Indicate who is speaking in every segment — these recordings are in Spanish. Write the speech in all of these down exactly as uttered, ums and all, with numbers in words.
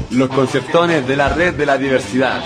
Speaker 1: Los concertones de la Red de la Diversidad.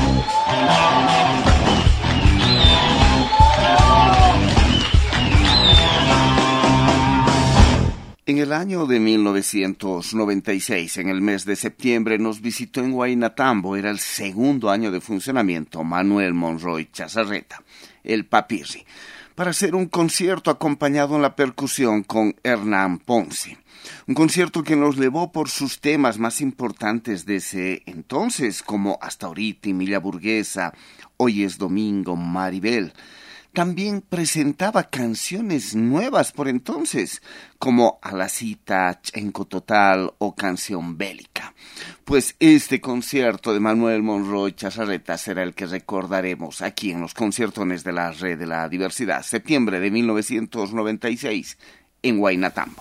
Speaker 2: En el año de mil novecientos noventa y seis, en el mes de septiembre, nos visitó en Huaynatambo, era el segundo año de funcionamiento, Manuel Monroy Chazarreta, el Papirri, para hacer un concierto acompañado en la percusión con Hernán Ponce. Un concierto que nos llevó por sus temas más importantes de ese entonces, como Hasta ahorita y Milla Burguesa, Hoy es domingo, Maribel. También presentaba canciones nuevas por entonces, como A la cita, Chenco Total o Canción Bélica. Pues este concierto de Manuel Monroy Chazarreta será el que recordaremos aquí en los conciertones de la Red de la Diversidad, septiembre de mil novecientos noventa y seis, en Huaynatambo.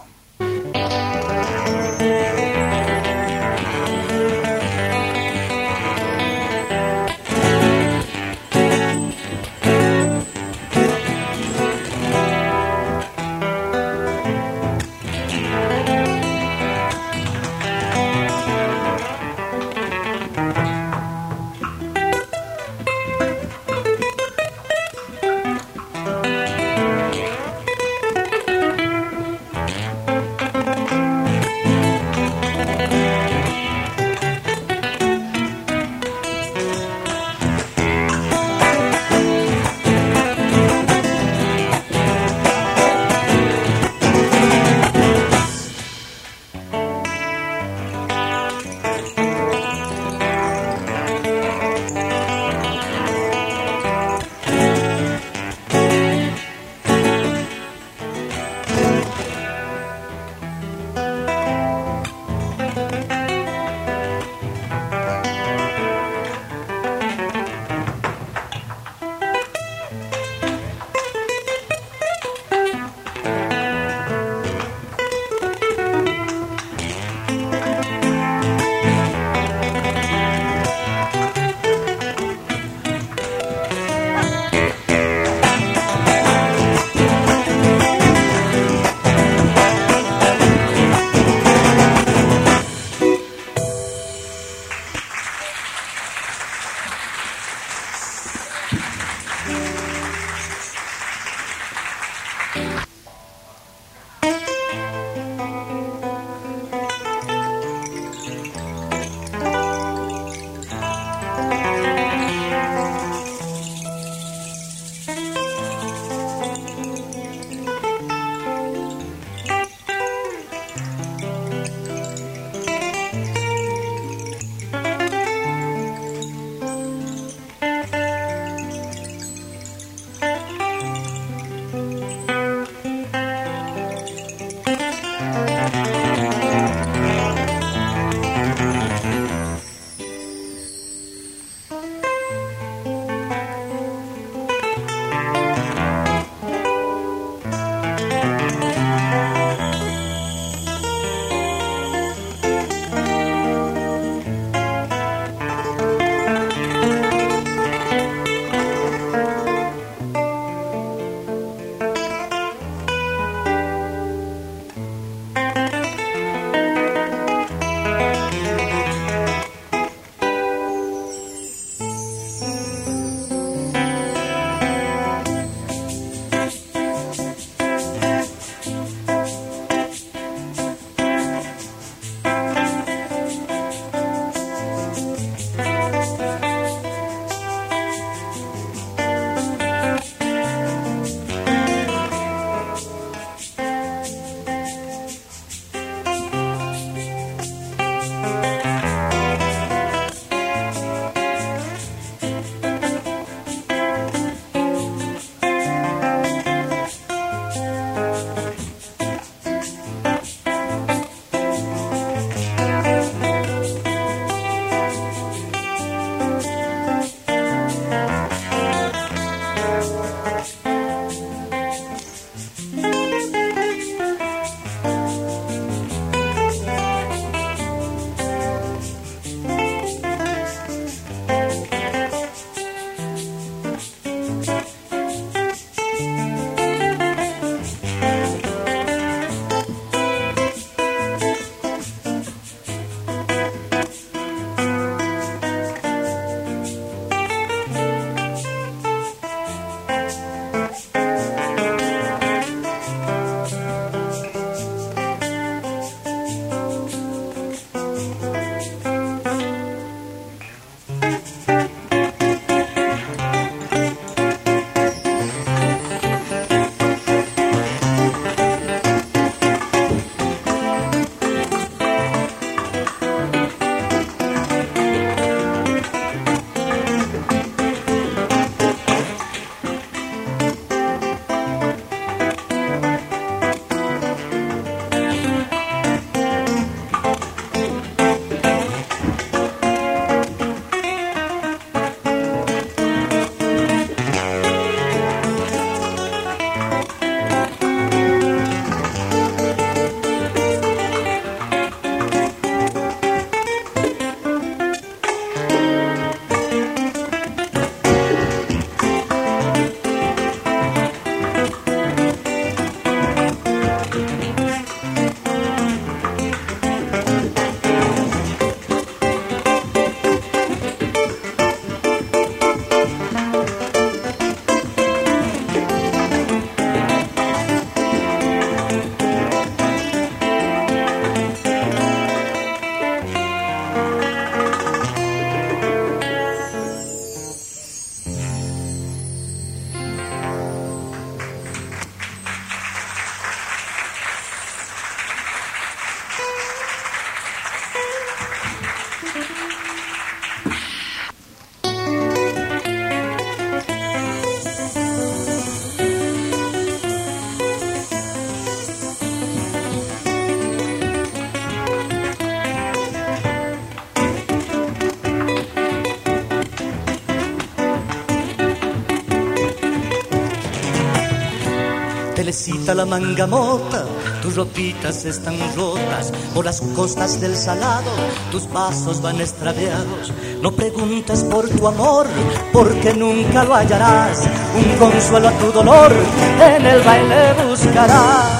Speaker 3: Telecita la mangamota, tus ropitas están rotas. Por las costas del salado, tus pasos van extraviados. No preguntes por tu amor, porque nunca lo hallarás. Un consuelo a tu dolor, en el baile buscarás.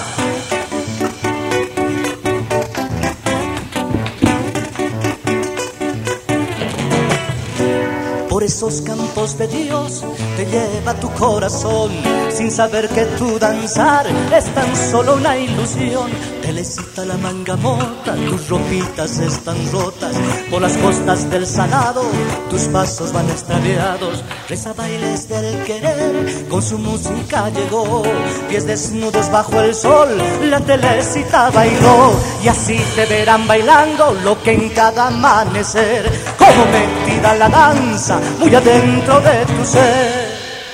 Speaker 3: Por esos campos de Dios te lleva tu corazón, sin saber que tu danzar es tan solo una ilusión. Telecita la mangamota, tus ropitas están rotas. Por las costas del salado, tus pasos van extraviados. Reza bailes del querer, con su música llegó. Pies desnudos bajo el sol, la Telecita bailó. Y así te verán bailando lo que en cada amanecer, como metida la danza, muy adentro de tu ser.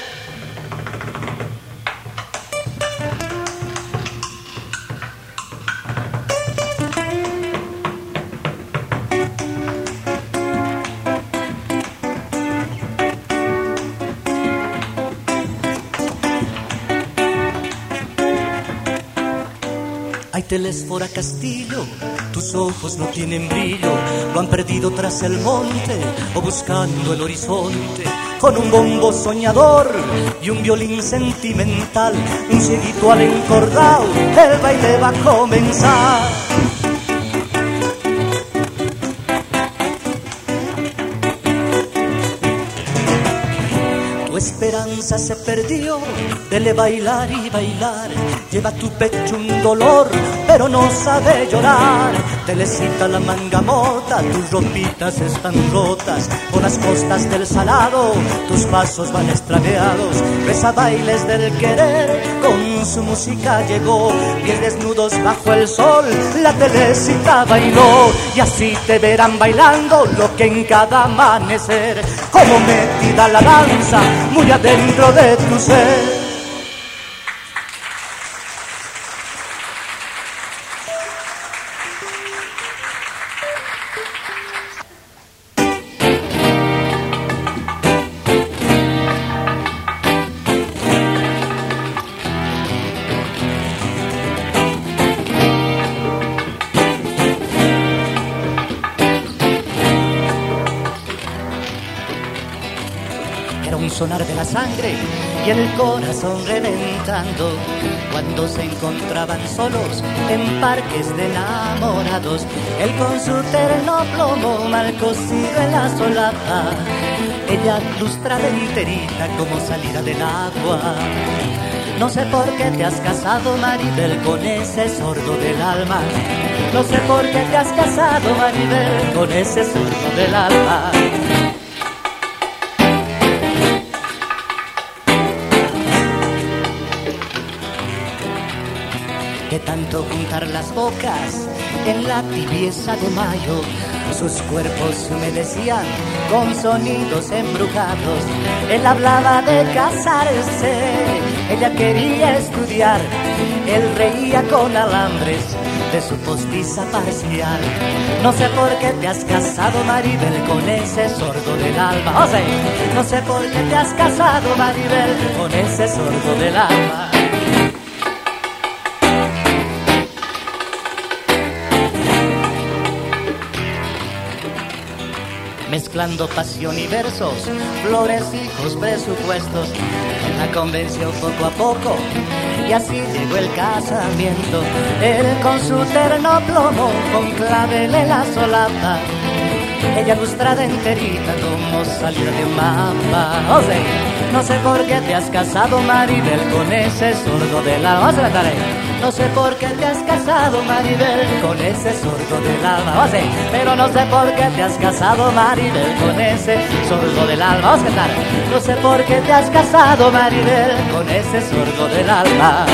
Speaker 3: Ay, Telesfora Castillo, tus ojos no tienen brillo, lo han perdido tras el monte o buscando el horizonte. Con un bombo soñador y un violín sentimental, un cieguito al encordado, el baile va a comenzar. Tu esperanza se perdió, dele bailar y bailar. Lleva tu pecho un dolor, pero no sabe llorar. Telecita la mangamota, tus ropitas están rotas. Por las costas del salado, tus pasos van extraviados. Reza bailes del querer, con su música llegó. Pies desnudos bajo el sol, la Telecita bailó. Y así te verán bailando lo que en cada amanecer, como metida la danza, muy adentro de tu ser. Sonar de la sangre y el corazón reventando, cuando se encontraban solos en parques de enamorados, él con su terno plomo mal cosido en la solapa, ella lustrada enterita como salida del agua. No sé por qué te has casado, Maribel, con ese sordo del alma. No sé por qué te has casado, Maribel, con ese sordo del alma. De tanto juntar las bocas en la tibieza de mayo, sus cuerpos se humedecían con sonidos embrujados. Él hablaba de casarse, ella quería estudiar, él reía con alambres de su postiza parcial. No sé por qué te has casado, Maribel, con ese sordo del alma. O sea, no sé por qué te has casado, Maribel, con ese sordo del alma. Mezclando pasión y versos, flores, hijos, presupuestos, la convenció poco a poco y así llegó el casamiento. Él con su terno plomo, con clavel en la solapa, ella lustrada enterita como salida de un mapa. O sea, no sé por qué te has casado, Maribel, con ese sordo del alma. Vamos a cantar ahí. No sé por qué te has casado, Maribel, con ese sordo del alma. O sea, pero no sé por qué te has casado, Maribel, con ese sordo del alma. Vamos a cantar. No sé por qué te has casado, Maribel, con ese sordo del alma.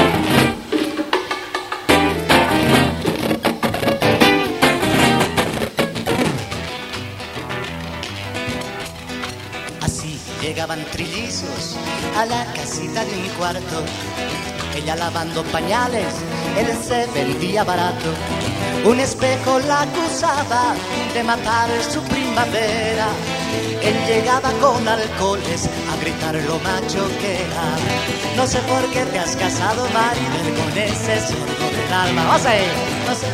Speaker 3: Así llegaban trillizos a la casita de un cuarto. Ella lavando pañales, él se vendía barato. Un espejo la acusaba de matar su primavera. Él llegaba con alcoholes a gritar lo macho que era. No sé por qué te has casado, Maribel, con ese sordo del alma. Vamos ahí, no sé.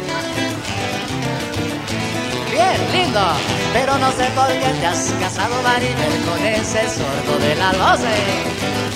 Speaker 3: Bien, lindo. Pero no sé por qué te has casado, Maribel, con ese sordo del alma. Vamos ahí.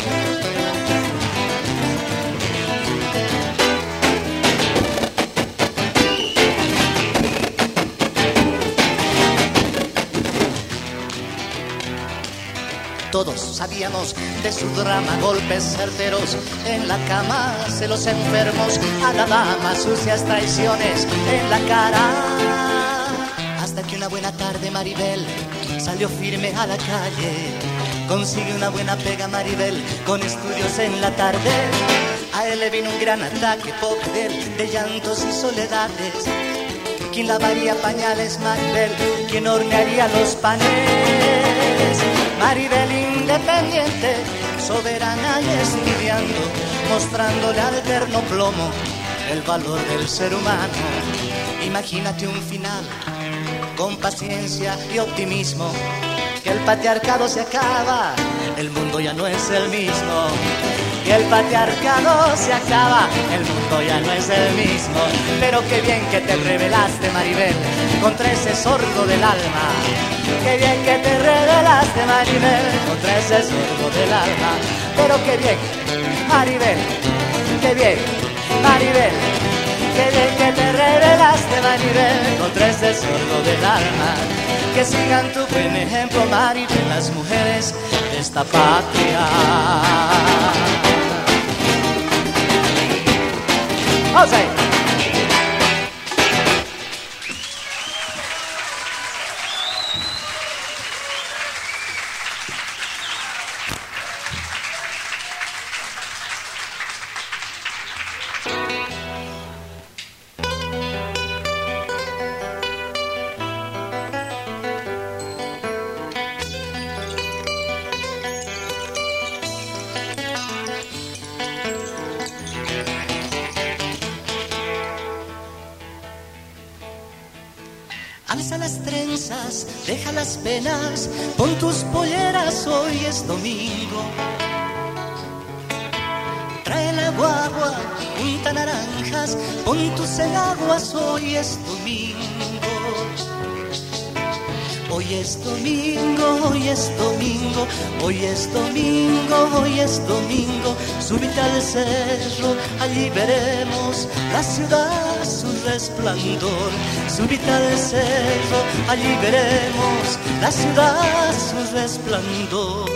Speaker 3: Todos sabíamos de su drama, golpes certeros en la cama, celos enfermos a la dama, sucias traiciones en la cara. Hasta que una buena tarde Maribel salió firme a la calle, consigue una buena pega Maribel con estudios en la tarde. A él le vino un gran ataque, pobre de él, de llantos y soledades. ¿Quién lavaría pañales, Maribel? ¿Quién hornearía los panes? Maribel independiente, soberana y estudiando, mostrándole al eterno plomo el valor del ser humano. Imagínate un final con paciencia y optimismo, que el patriarcado se acaba, el mundo ya no es el mismo. Que el patriarcado se acaba, el mundo ya no es el mismo. Pero qué bien que te rebelaste, Maribel, contra ese sordo del alma. Qué bien que te revelaste, Maribel, contra ese sordo del alma. Pero qué bien, Maribel, qué bien, Maribel, qué bien que te revelaste, Maribel, contra ese sordo del alma. Que sigan tu buen ejemplo, Maribel, las mujeres de esta patria. Vamos ahí. Alza las trenzas, deja las penas, pon tus polleras, hoy es domingo. Trae la guagua, junta naranjas, pon tus enaguas, hoy es domingo. Hoy es domingo, hoy es domingo, hoy es domingo, hoy es domingo. Súbete al cerro, allí veremos la ciudad, su resplandor. Súbete al cerro, allí veremos la ciudad, su resplandor.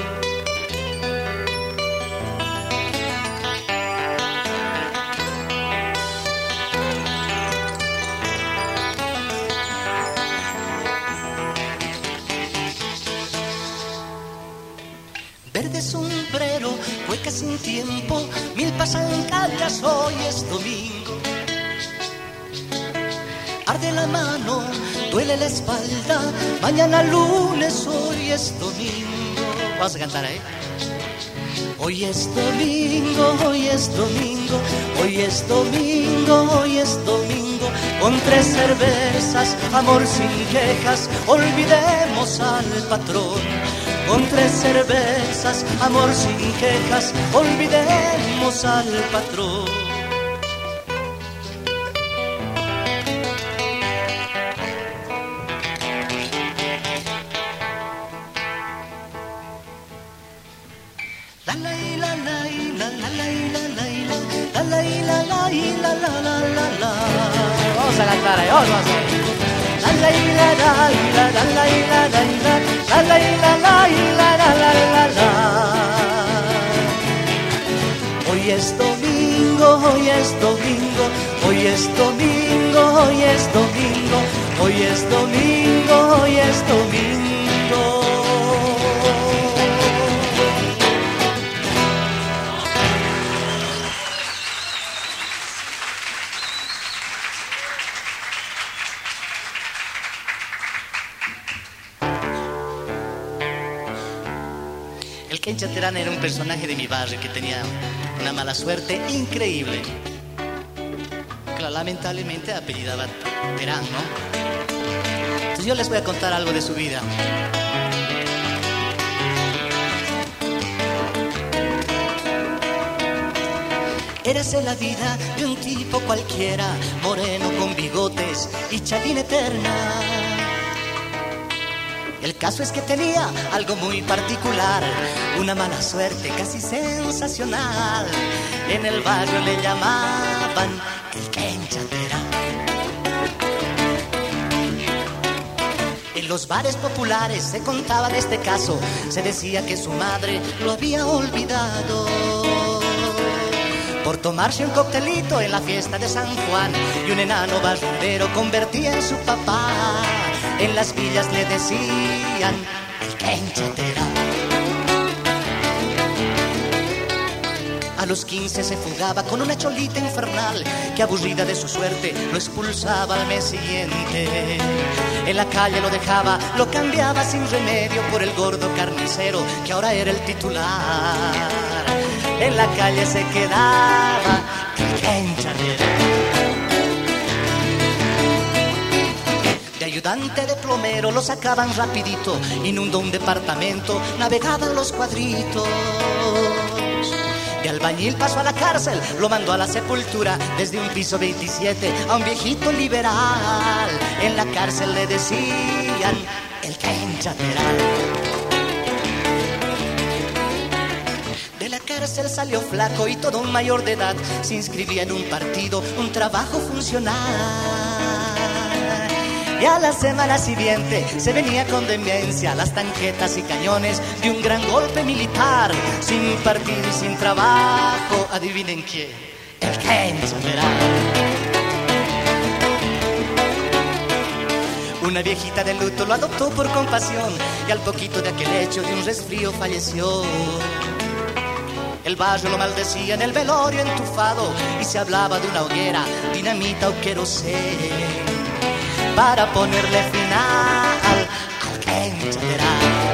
Speaker 3: Verde sombrero, cueca sin tiempo, milpas zancallas, hoy es domingo. Arde la mano, duele la espalda, mañana lunes, hoy es domingo. Vamos a cantar ahí. Hoy es domingo, hoy es domingo, hoy es domingo, hoy es domingo. Con tres cervezas, amor sin quejas, olvidemos al patrón. Con tres cervezas, amor sin quejas, olvidemos al patrón. La la la la la la la la la la la la la la la. Vamos a cantar ahí, vamos a hacer. La la la la la la la la la la la la la la la. Hoy es domingo, hoy es domingo, hoy es domingo, hoy es domingo, hoy es domingo, hoy es domingo. El Kencha Terán era un personaje de mi barrio que tenía una mala suerte increíble. Claro, lamentablemente apellidaba Terán, ¿no? Entonces yo les voy a contar algo de su vida. Érase la vida de un tipo cualquiera, moreno con bigotes y chalín eterna. El caso es que tenía algo muy particular, una mala suerte casi sensacional. En el barrio le llamaban el Quenchatera. En los bares populares se contaba de este caso, se decía que su madre lo había olvidado por tomarse un coctelito en la fiesta de San Juan, y un enano barrendero convertía en su papá. En las villas le decían el Quenchatera. A los quince se fugaba con una cholita infernal que, aburrida de su suerte, lo expulsaba al mes siguiente. En la calle lo dejaba, lo cambiaba sin remedio por el gordo carnicero que ahora era el titular. En la calle se quedaba el Quenchatera. De ayudante de plomero lo sacaban rapidito, inundó un departamento, navegaban los cuadritos. De albañil pasó a la cárcel, lo mandó a la sepultura, desde un piso veintisiete a un viejito liberal. En la cárcel le decían el Quenchatera. De la cárcel salió flaco y todo un mayor de edad, se inscribía en un partido, un trabajo funcional. Y a la semana siguiente se venía con demencia las tanquetas y cañones de un gran golpe militar. Sin partido y sin trabajo, adivinen quién, el Quenchatera. Una viejita de luto lo adoptó por compasión, y al poquito de aquel hecho de un resfrío falleció. El barrio lo maldecía en el velorio entufado, y se hablaba de una hoguera, dinamita o querosén, para ponerle final al Quenchatera.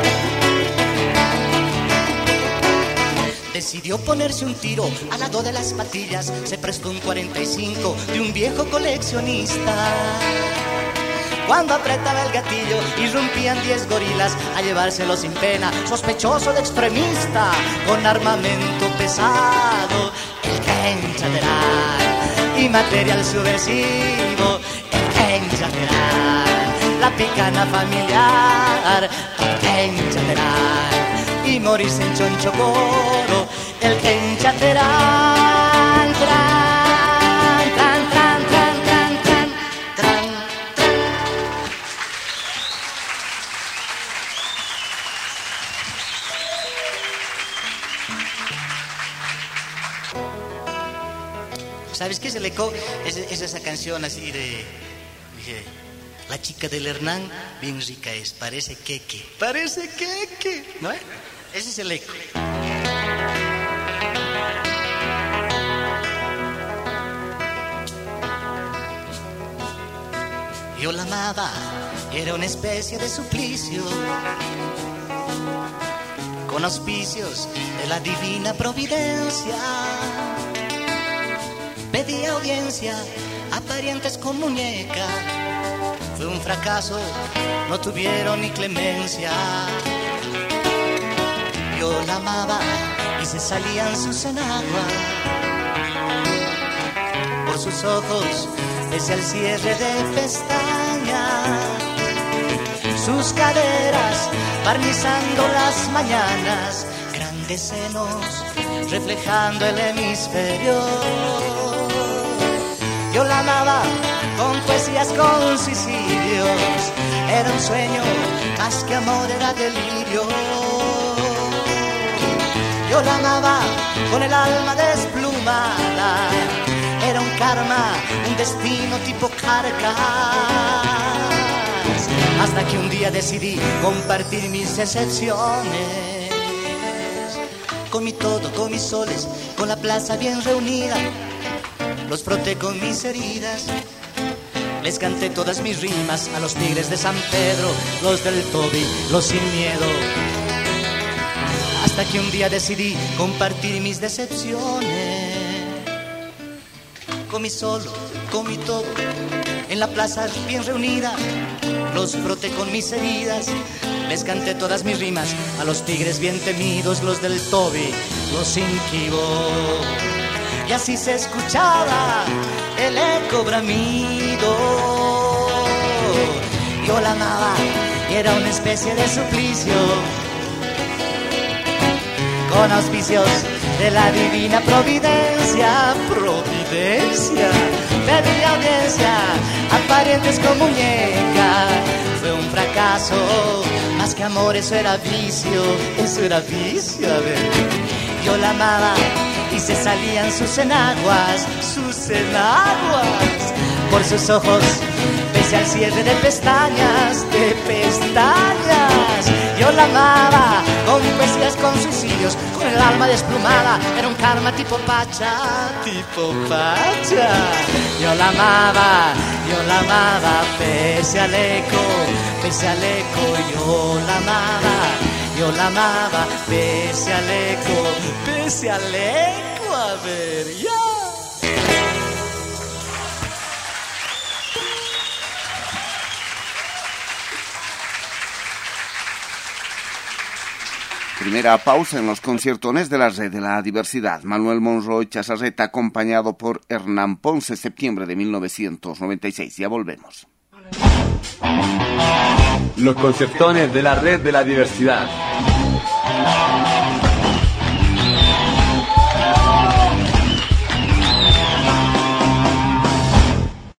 Speaker 3: Decidió ponerse un tiro al lado de las patillas, se prestó un cuarenta y cinco de un viejo coleccionista. Cuando apretaba el gatillo, irrumpían diez gorilas a llevárselo sin pena, sospechoso de extremista, con armamento pesado, el Quenchatera, y material subversivo, Quenchatera, la picana familiar, el Quenchatera, y morirse en Chonchocoro, el Quenchatera. Tran, tran, tran, tran, tran, tran, tran, tran. ¿Sabes qué es el eco? Es, es esa canción así de... Dije, la chica del Hernán, bien rica es, parece queque. Parece queque, ¿no? Ese es el eco. Yo la amaba, era una especie de suplicio, con auspicios de la divina providencia. Pedía audiencia a parientes con muñeca, fue un fracaso, no tuvieron ni clemencia. Yo la amaba y se salían sus enaguas, por sus ojos pese al cierre de pestañas, sus caderas barnizando las mañanas, grandes senos reflejando el hemisferio. Yo la amaba con poesías, con suicidios, era un sueño, más que amor era delirio. Yo la amaba con el alma desplumada, era un karma, un destino tipo Carcas. Hasta que un día decidí compartir mis excepciones, con mi todo, con mis soles, con la plaza bien reunida. Los froté con mis heridas, les canté todas mis rimas a los tigres de San Pedro, los del Toby, los sin miedo. Hasta que un día decidí compartir mis decepciones, con mi solo, con mi todo, en la plaza bien reunida. los froté con mis heridas, les canté todas mis rimas a los tigres bien temidos, los del Toby, los Inquibo. Y así se escuchaba el eco bramido. Yo la amaba y era una especie de suplicio, con auspicios de la divina providencia. Providencia, pedí audiencia a parientes con muñeca. Fue un fracaso, más que amor, eso era vicio, eso era vicio, a ver. Yo la amaba y se salían sus enaguas, sus enaguas, por sus ojos, pese al cierre de pestañas, de pestañas. Yo la amaba con poesías, con suicidios, con el alma desplumada, era un karma tipo Pacha, tipo Pacha. Yo la amaba, yo la amaba, pese al eco, pese al eco, yo la amaba, yo la amaba, pese al eco, pese al eco, a ver, ya.
Speaker 2: Primera pausa en los conciertones de la Red de la Diversidad. Manuel Monroy Chazarreta, acompañado por Hernán Ponce, septiembre de mil novecientos noventa y seis. Ya volvemos.
Speaker 1: Los conciertones de la Red de la Diversidad.